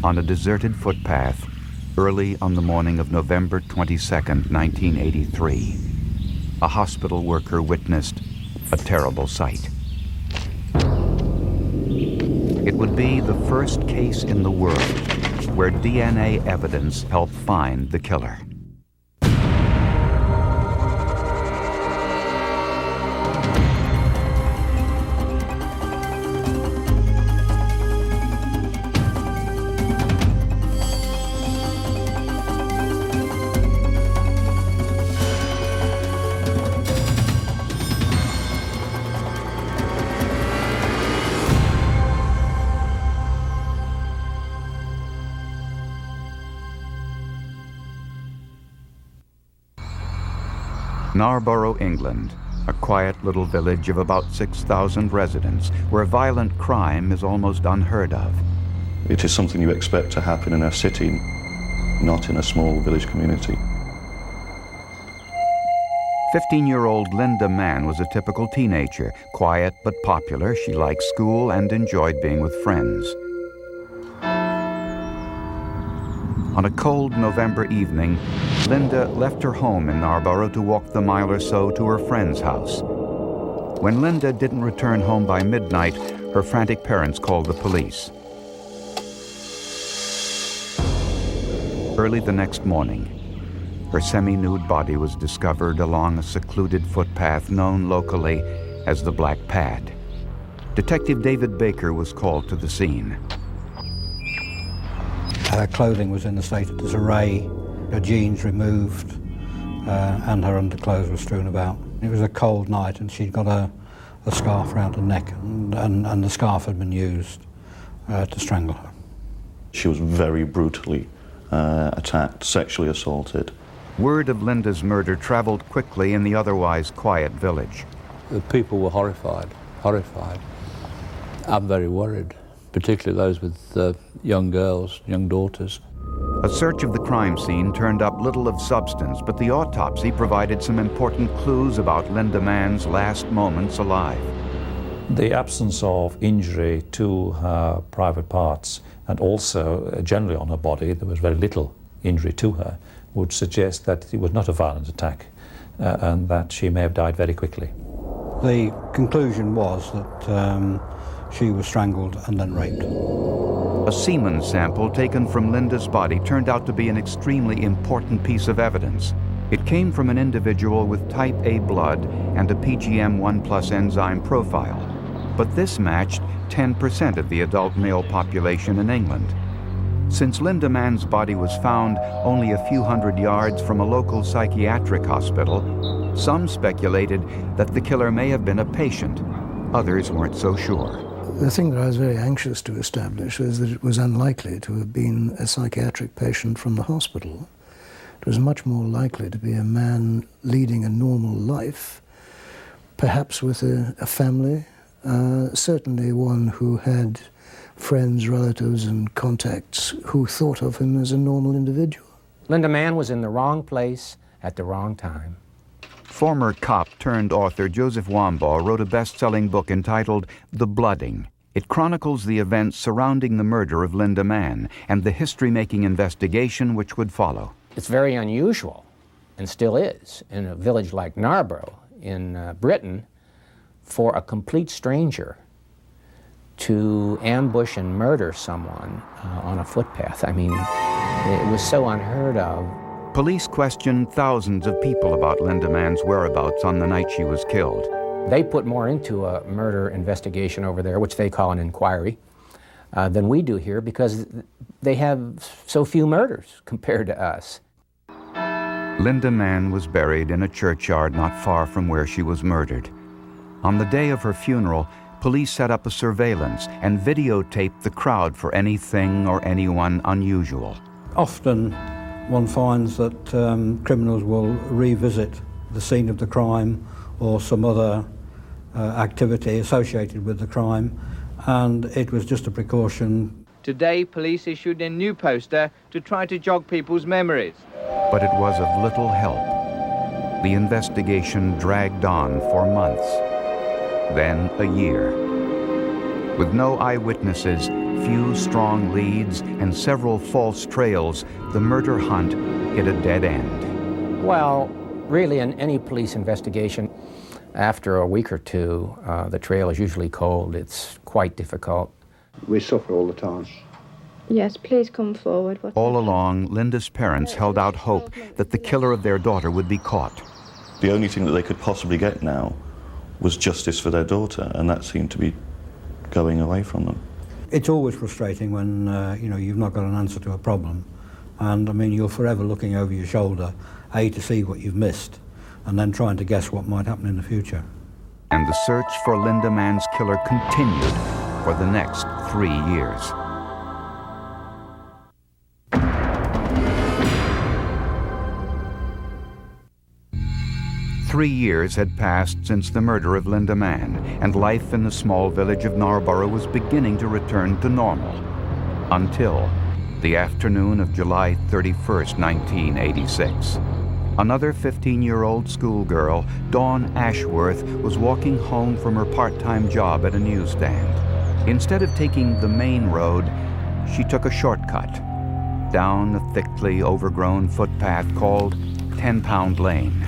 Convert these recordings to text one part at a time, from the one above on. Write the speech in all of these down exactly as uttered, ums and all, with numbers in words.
On a deserted footpath, early on the morning of November twenty-second, nineteen eighty-three, a hospital worker witnessed a terrible sight. It would be the first case in the world where D N A evidence helped find the killer. Narborough, England, a quiet little village of about six thousand residents, where violent crime is almost unheard of. It is something you expect to happen in a city, not in a small village community. fifteen-year-old Linda Mann was a typical teenager, quiet but popular. She liked school and enjoyed being with friends. On a cold November evening, Linda left her home in Narborough to walk the mile or so to her friend's house. When Linda didn't return home by midnight, her frantic parents called the police. Early the next morning, her semi-nude body was discovered along a secluded footpath known locally as the Black Pad. Detective David Baker was called to the scene. Her clothing was in a state of disarray, her jeans removed, uh, and her underclothes were strewn about. It was a cold night and she'd got a, a scarf around her neck, and, and, and the scarf had been used uh, to strangle her. She was very brutally uh, attacked, sexually assaulted. Word of Linda's murder traveled quickly in the otherwise quiet village. The people were horrified, horrified. I'm very worried, particularly those with uh, young girls, young daughters. A search of the crime scene turned up little of substance, but the autopsy provided some important clues about Linda Mann's last moments alive. The absence of injury to her private parts, and also uh, generally on her body, there was very little injury to her, would suggest that it was not a violent attack uh, and that she may have died very quickly. The conclusion was that um, she was strangled and then raped. A semen sample taken from Linda's body turned out to be an extremely important piece of evidence. It came from an individual with type A blood and a P G M one plus enzyme profile. But this matched ten percent of the adult male population in England. Since Linda Mann's body was found only a few hundred yards from a local psychiatric hospital, some speculated that the killer may have been a patient. Others weren't so sure. The thing that I was very anxious to establish was that it was unlikely to have been a psychiatric patient from the hospital. It was much more likely to be a man leading a normal life, perhaps with a, a family, uh, certainly one who had friends, relatives, and contacts who thought of him as a normal individual. Linda Mann was in the wrong place at the wrong time. Former cop turned author Joseph Wambaugh wrote a best-selling book entitled The Blooding. It chronicles the events surrounding the murder of Linda Mann and the history-making investigation which would follow. It's very unusual, and still is, in a village like Narborough in uh, Britain, for a complete stranger to ambush and murder someone uh, on a footpath. I mean, it was so unheard of. Police questioned thousands of people about Linda Mann's whereabouts on the night she was killed. They put more into a murder investigation over there, which they call an inquiry, uh, than we do here, because they have so few murders compared to us. Linda Mann was buried in a churchyard not far from where she was murdered. On the day of her funeral, police set up a surveillance and videotaped the crowd for anything or anyone unusual. Often one finds that um, criminals will revisit the scene of the crime or some other uh, activity associated with the crime, and it was just a precaution. Today, police issued a new poster to try to jog people's memories. But it was of little help. The investigation dragged on for months, then a year. With no eyewitnesses, few strong leads and several false trails, the murder hunt hit a dead end. Well, really, in any police investigation, after a week or two, uh, the trail is usually cold. It's quite difficult. We suffer all the time. Yes, please come forward. What All along, Linda's parents held out hope that the killer of their daughter would be caught. The only thing that they could possibly get now was justice for their daughter, and that seemed to be going away from them. It's always frustrating when uh, you know, you've not got an answer to a problem, and I mean, you're forever looking over your shoulder, A, to see what you've missed, and then trying to guess what might happen in the future. And the search for Linda Mann's killer continued for the next three years. Three years had passed since the murder of Linda Mann, and life in the small village of Narborough was beginning to return to normal. Until the afternoon of July thirty-first, nineteen eighty-six. Another fifteen-year-old schoolgirl, Dawn Ashworth, was walking home from her part-time job at a newsstand. Instead of taking the main road, she took a shortcut down a thickly overgrown footpath called Ten Pound Lane.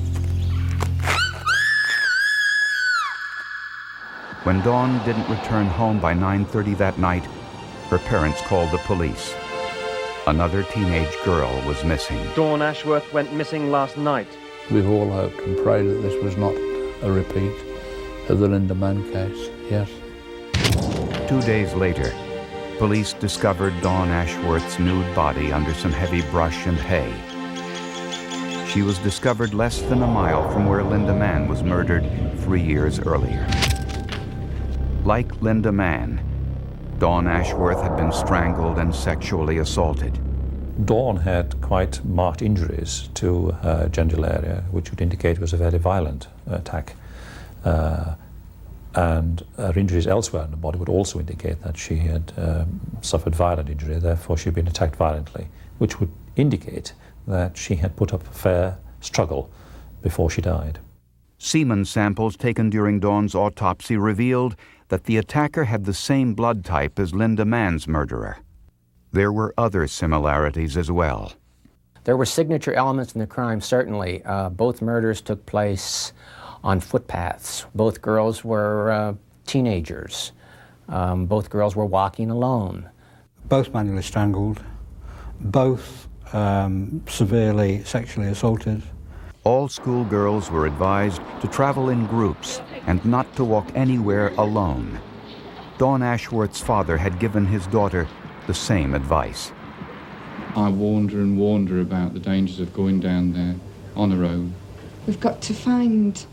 When Dawn didn't return home by nine thirty that night, her parents called the police. Another teenage girl was missing. Dawn Ashworth went missing last night. We've all hoped and prayed that this was not a repeat of the Linda Mann case, yes. Two days later, police discovered Dawn Ashworth's nude body under some heavy brush and hay. She was discovered less than a mile from where Linda Mann was murdered three years earlier. Like Linda Mann, Dawn Ashworth had been strangled and sexually assaulted. Dawn had quite marked injuries to her genital area, which would indicate it was a very violent attack. Uh, and her injuries elsewhere in the body would also indicate that she had um, suffered violent injury, therefore she'd been attacked violently, which would indicate that she had put up a fair struggle before she died. Semen samples taken during Dawn's autopsy revealed that the attacker had the same blood type as Linda Mann's murderer. There were other similarities as well. There were signature elements in the crime, certainly. Uh, both murders took place on footpaths. Both girls were uh, teenagers. Um, both girls were walking alone. Both manually strangled, both um, severely sexually assaulted. All schoolgirls were advised to travel in groups and not to walk anywhere alone. Dawn Ashworth's father had given his daughter the same advice. I warned her and warned her about the dangers of going down there on her own. We've got to find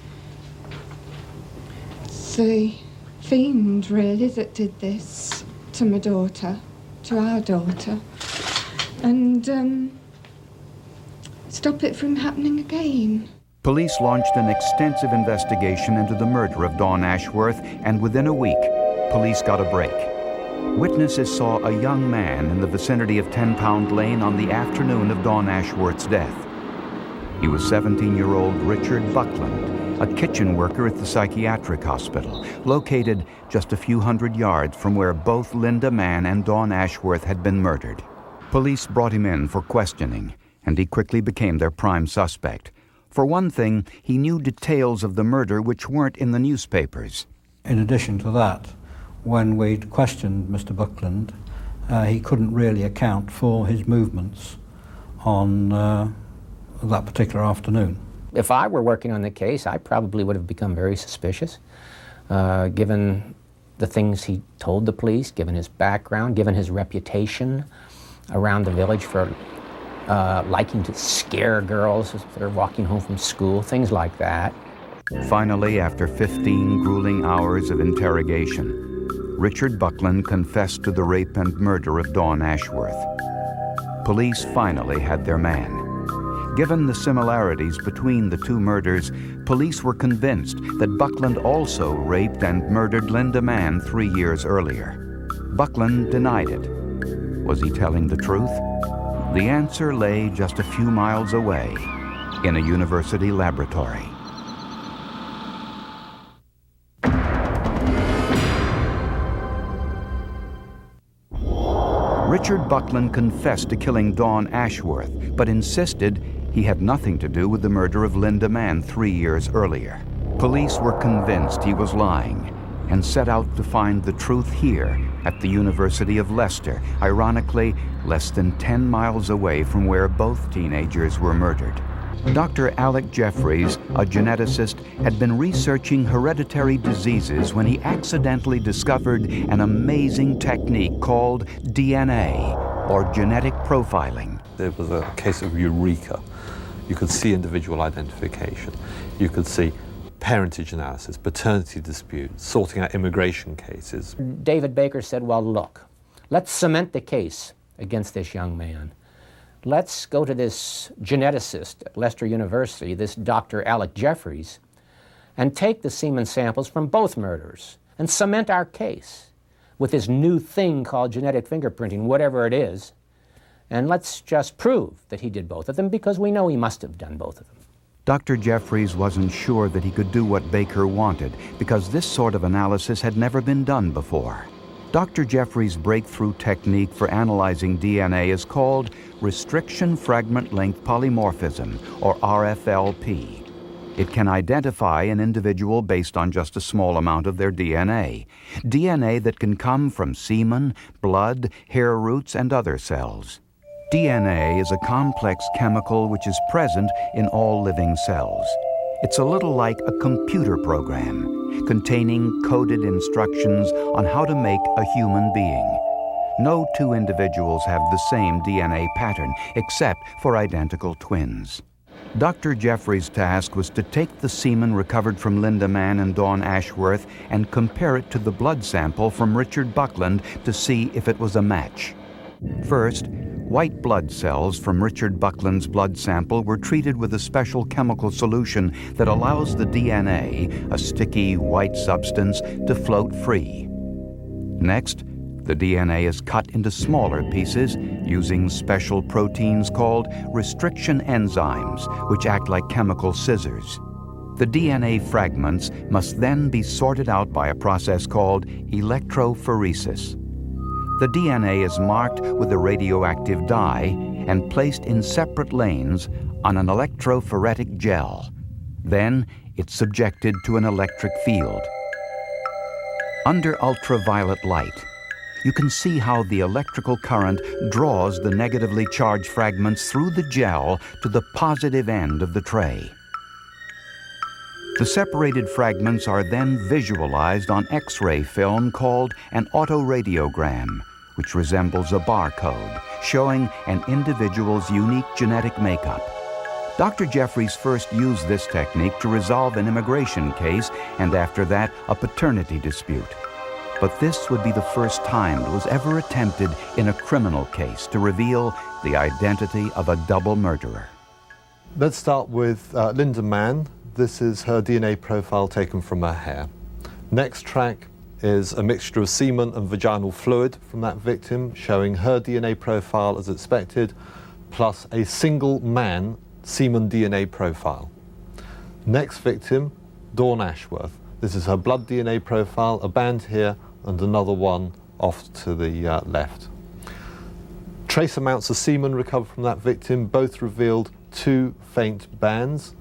the fiend, really, that did this to my daughter, to our daughter, and um, stop it from happening again. Police launched an extensive investigation into the murder of Dawn Ashworth, and within a week, police got a break. Witnesses saw a young man in the vicinity of Ten Pound Lane on the afternoon of Dawn Ashworth's death. He was seventeen-year-old Richard Buckland, a kitchen worker at the psychiatric hospital, located just a few hundred yards from where both Linda Mann and Dawn Ashworth had been murdered. Police brought him in for questioning, and he quickly became their prime suspect. For one thing, he knew details of the murder which weren't in the newspapers. In addition to that, when we'd questioned Mister Buckland, uh, he couldn't really account for his movements on uh, that particular afternoon. If I were working on the case, I probably would have become very suspicious, uh, given the things he told the police, given his background, given his reputation around the village for uh, liking to scare girls as they're walking home from school, things like that. Finally, after fifteen grueling hours of interrogation, Richard Buckland confessed to the rape and murder of Dawn Ashworth. Police finally had their man. Given the similarities between the two murders, police were convinced that Buckland also raped and murdered Linda Mann three years earlier. Buckland denied it. Was he telling the truth? The answer lay just a few miles away, in a university laboratory. Richard Buckland confessed to killing Dawn Ashworth, but insisted he had nothing to do with the murder of Linda Mann three years earlier. Police were convinced he was lying and set out to find the truth here at the University of Leicester, ironically less than ten miles away from where both teenagers were murdered. Doctor Alec Jeffreys, a geneticist, had been researching hereditary diseases when he accidentally discovered an amazing technique called D N A, or genetic profiling. There was a case of eureka. You could see individual identification. You could see parentage analysis, paternity disputes, sorting out immigration cases. David Baker said, well, look, let's cement the case against this young man. Let's go to this geneticist at Leicester University, this Doctor Alec Jeffreys, and take the semen samples from both murders and cement our case with this new thing called genetic fingerprinting, whatever it is, and let's just prove that he did both of them, because we know he must have done both of them. Doctor Jeffreys wasn't sure that he could do what Baker wanted, because this sort of analysis had never been done before. Doctor Jeffreys' breakthrough technique for analyzing D N A is called restriction fragment length polymorphism, or R F L P. It can identify an individual based on just a small amount of their D N A, D N A that can come from semen, blood, hair roots, and other cells. D N A is a complex chemical which is present in all living cells. It's a little like a computer program, containing coded instructions on how to make a human being. No two individuals have the same D N A pattern, except for identical twins. Doctor Jeffreys' task was to take the semen recovered from Linda Mann and Dawn Ashworth and compare it to the blood sample from Richard Buckland to see if it was a match. First, white blood cells from Richard Buckland's blood sample were treated with a special chemical solution that allows the D N A, a sticky white substance, to float free. Next, the D N A is cut into smaller pieces using special proteins called restriction enzymes, which act like chemical scissors. The D N A fragments must then be sorted out by a process called electrophoresis. The D N A is marked with a radioactive dye and placed in separate lanes on an electrophoretic gel. Then it's subjected to an electric field. Under ultraviolet light, you can see how the electrical current draws the negatively charged fragments through the gel to the positive end of the tray. The separated fragments are then visualized on X-ray film called an autoradiogram, which resembles a barcode, showing an individual's unique genetic makeup. Doctor Jeffreys first used this technique to resolve an immigration case, and after that, a paternity dispute. But this would be the first time it was ever attempted in a criminal case to reveal the identity of a double murderer. Let's start with uh, Linda Mann. This is her D N A profile taken from her hair. Next track is a mixture of semen and vaginal fluid from that victim, showing her D N A profile as expected, plus a single man semen D N A profile. Next victim, Dawn Ashworth. This is her blood D N A profile, a band here and another one off to the uh, left. Trace amounts of semen recovered from that victim, both revealed two faint bands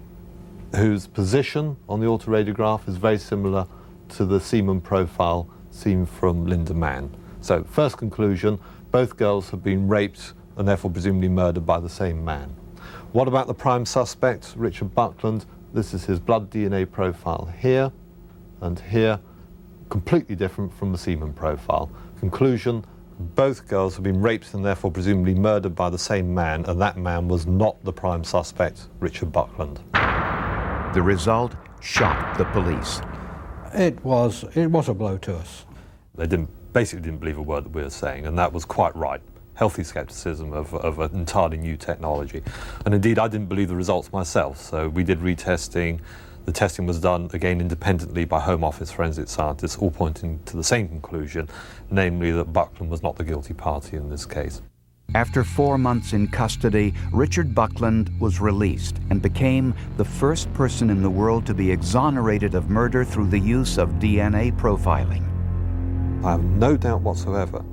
whose position on the autoradiograph is very similar to the semen profile seen from Linda Mann. So, first conclusion, both girls have been raped and therefore presumably murdered by the same man. What about the prime suspect, Richard Buckland? This is his blood D N A profile here and here, completely different from the semen profile. Conclusion, both girls have been raped and therefore presumably murdered by the same man, and that man was not the prime suspect, Richard Buckland. The result shocked the police. It was, it was a blow to us. They didn't, basically didn't believe a word that we were saying, and that was quite right. Healthy scepticism of, of an entirely new technology. And indeed, I didn't believe the results myself, so we did retesting. The testing was done, again, independently by Home Office forensic scientists, all pointing to the same conclusion, namely that Buckland was not the guilty party in this case. After four months in custody, Richard Buckland was released and became the first person in the world to be exonerated of murder through the use of D N A profiling. I have no doubt whatsoever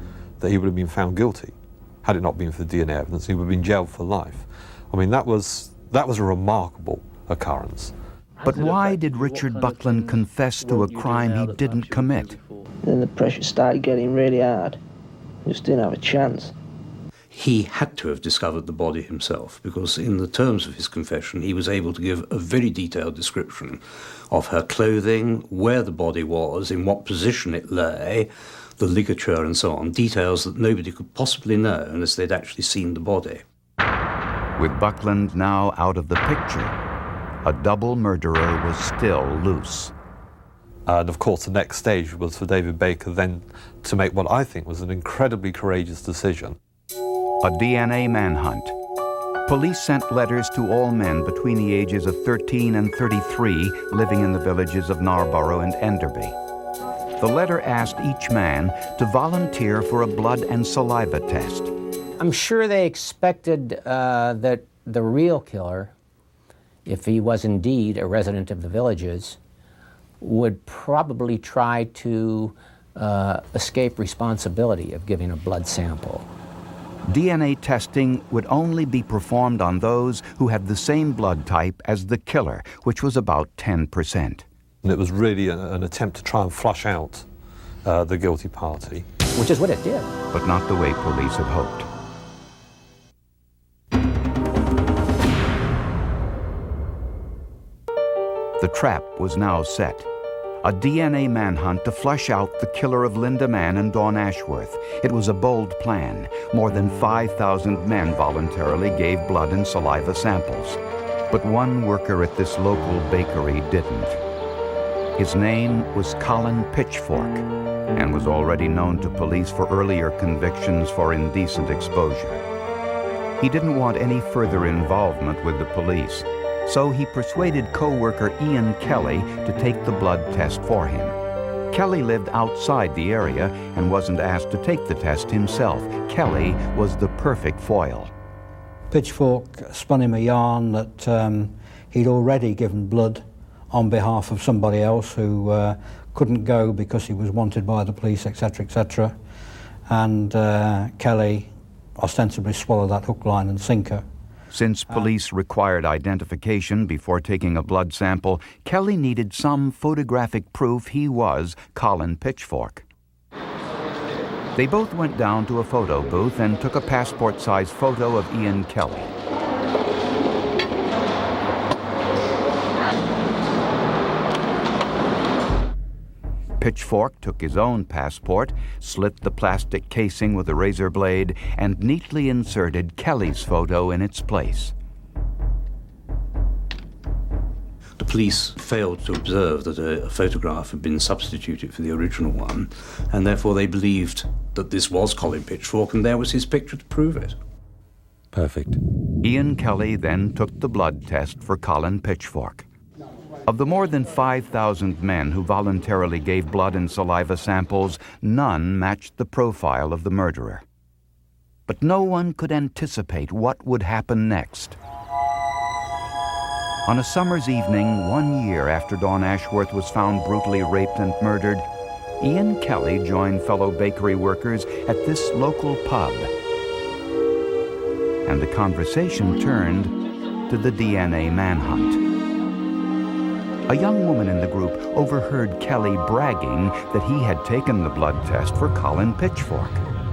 that he would have been found guilty. Had it not been for the D N A evidence, he would have been jailed for life. I mean, that was, that was a remarkable occurrence. But why did Richard Buckland confess to a crime he didn't commit? Then the pressure started getting really hard. Just didn't have a chance. He had to have discovered the body himself, because in the terms of his confession, he was able to give a very detailed description of her clothing, where the body was, in what position it lay, the ligature and so on, details that nobody could possibly know unless they'd actually seen the body. With Buckland now out of the picture, a double murderer was still loose. And of course, the next stage was for David Baker then to make what I think was an incredibly courageous decision. A D N A manhunt. Police sent letters to all men between the ages of thirteen and thirty-three living in the villages of Narborough and Enderby. The letter asked each man to volunteer for a blood and saliva test. I'm sure they expected uh, that the real killer, if he was indeed a resident of the villages, would probably try to uh, escape responsibility of giving a blood sample. D N A testing would only be performed on those who had the same blood type as the killer, which was about ten percent. And it was really a, an attempt to try and flush out uh, the guilty party. Which is what it did. But not the way police had hoped. The trap was now set. A D N A manhunt to flush out the killer of Linda Mann and Dawn Ashworth. It was a bold plan. More than five thousand men voluntarily gave blood and saliva samples. But one worker at this local bakery didn't. His name was Colin Pitchfork and was already known to police for earlier convictions for indecent exposure. He didn't want any further involvement with the police, so he persuaded co-worker Ian Kelly to take the blood test for him. Kelly lived outside the area and wasn't asked to take the test himself. Kelly was the perfect foil. Pitchfork spun him a yarn that um, he'd already given blood on behalf of somebody else who uh, couldn't go because he was wanted by the police, et cetera, et cetera. And uh, Kelly ostensibly swallowed that hook, line and sinker. Since police required identification before taking a blood sample, Kelly needed some photographic proof he was Colin Pitchfork. They both went down to a photo booth and took a passport-size photo of Ian Kelly. Pitchfork took his own passport, slit the plastic casing with a razor blade, and neatly inserted Kelly's photo in its place. The police failed to observe that a, a photograph had been substituted for the original one, and therefore they believed that this was Colin Pitchfork, and there was his picture to prove it. Perfect. Ian Kelly then took the blood test for Colin Pitchfork. Of the more than five thousand men who voluntarily gave blood and saliva samples, none matched the profile of the murderer. But no one could anticipate what would happen next. On a summer's evening, one year after Dawn Ashworth was found brutally raped and murdered, Ian Kelly joined fellow bakery workers at this local pub. And the conversation turned to the D N A manhunt. A young woman in the group overheard Kelly bragging that he had taken the blood test for Colin Pitchfork.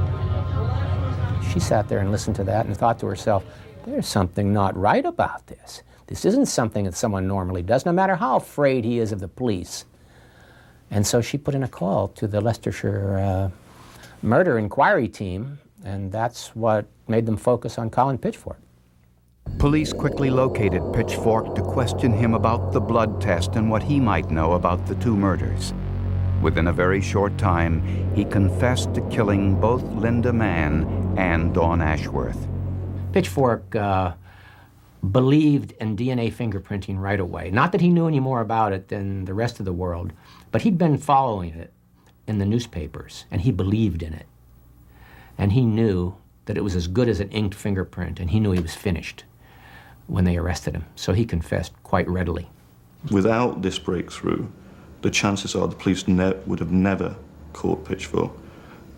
She sat there and listened to that and thought to herself, there's something not right about this. This isn't something that someone normally does, no matter how afraid he is of the police. And so she put in a call to the Leicestershire uh, murder inquiry team, and that's what made them focus on Colin Pitchfork. Police quickly located Pitchfork to question him about the blood test and what he might know about the two murders. Within a very short time, he confessed to killing both Linda Mann and Dawn Ashworth. Pitchfork uh, believed in D N A fingerprinting right away. Not that he knew any more about it than the rest of the world, but he'd been following it in the newspapers, and he believed in it. And he knew that it was as good as an inked fingerprint, and he knew he was finished when they arrested him. So he confessed quite readily. Without this breakthrough, the chances are the police ne- would have never caught Pitchfork.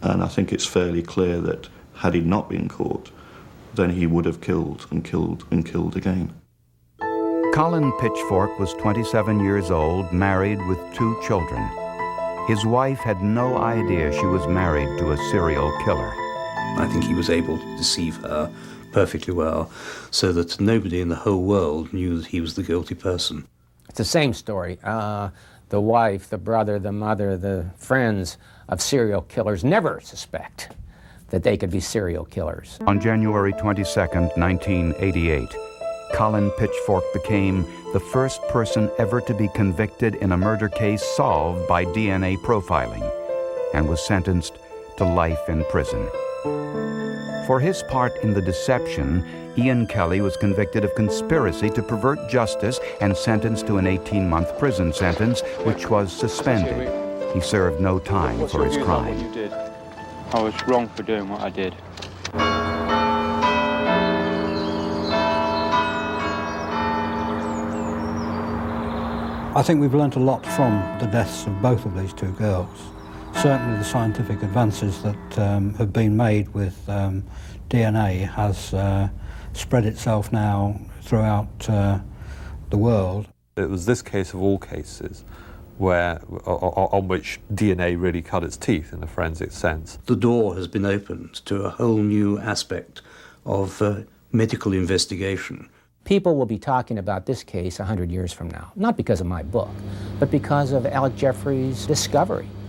And I think it's fairly clear that had he not been caught, then he would have killed and killed and killed again. Colin Pitchfork was twenty-seven years old, married with two children. His wife had no idea she was married to a serial killer. I think he was able to deceive her perfectly well, so that nobody in the whole world knew that he was the guilty person. It's the same story. Uh, the wife, the brother, the mother, the friends of serial killers never suspect that they could be serial killers. On January twenty-second, nineteen eighty-eight, Colin Pitchfork became the first person ever to be convicted in a murder case solved by D N A profiling, and was sentenced to life in prison. For his part in the deception, Ian Kelly was convicted of conspiracy to pervert justice and sentenced to an eighteen-month prison sentence, which was suspended. He served no time for his crime. What you did? I was wrong for doing what I did. I think we've learnt a lot from the deaths of both of these two girls. Certainly the scientific advances that um, have been made with um, D N A has uh, spread itself now throughout uh, the world. It was this case of all cases where, on which D N A really cut its teeth in a forensic sense. The door has been opened to a whole new aspect of uh, medical investigation. People will be talking about this case a hundred years from now, not because of my book, but because of Alec Jeffrey's discovery.